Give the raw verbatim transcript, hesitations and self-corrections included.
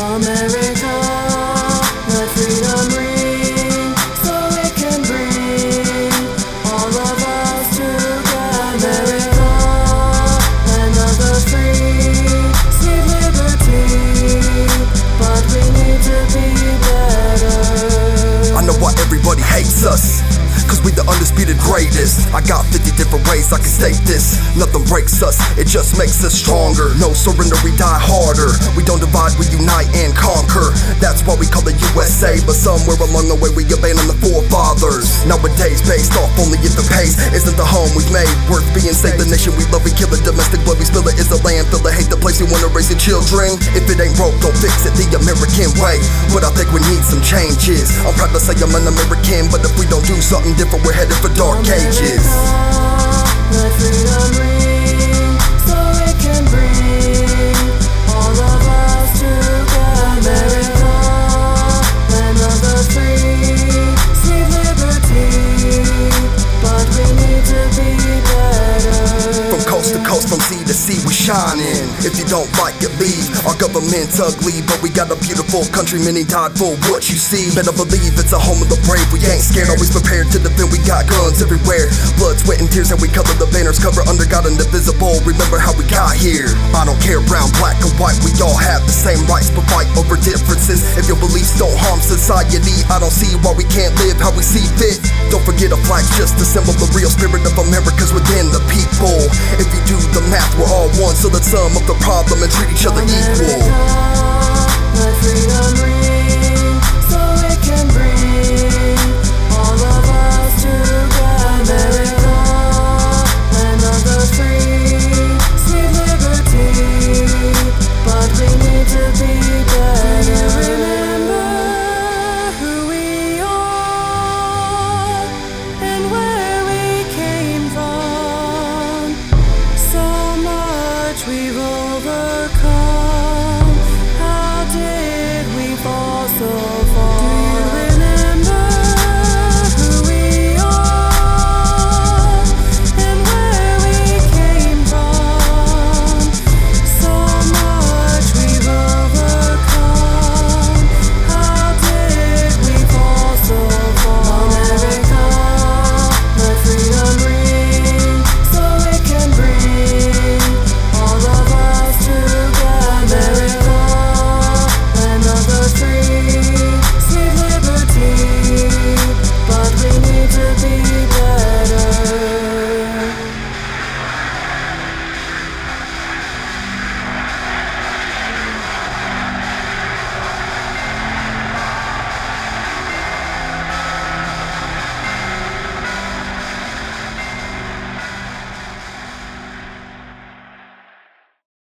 America, let freedom ring, so it can bring all of us together. America, land of the free, sweet liberty, but we need to be better. I know why everybody hates us, cause we the undisputed greatest. I got fifty different ways I can state this. Nothing breaks us, it just makes us stronger. No surrender, we die harder. We don't divide, we unite and conquer. That's why we call it U S A, but somewhere along the way we abandon the forefathers. Nowadays, based off only if it pays, isn't the home we've made worth being saved? The nation we love, we kill it. Domestic blood, we spill it. Is the landfill, I hate the place you wanna raise your children. If it ain't broke, don't fix it the American way. But I think we need some changes. I'm proud to say I'm an American, but if we don't do something different, we're headed for dark ages. Let freedom ring, so it can bring all of us together. America, land of the free, sweet liberty, but we need to be better. From coast to coast, from sea to sea, we shining. If you don't like it, leave. Our government's ugly, but we got a beautiful country. Many died for what you see. Better believe it's a home of the brave. We ain't scared, always prepared to defend. We got guns everywhere, blood, sweat, and tears, and we color the banners. Cover under God indivisible. Remember how we got here. I don't care, brown, black, or white. We all have the same rights, but fight over differences. If your beliefs don't harm society, I don't see why we can't live how we see fit. Don't forget a flag's just a symbol. The real spirit of America's within the people. If you do the math, we're all one, so let's sum up the problem and treat each other equal.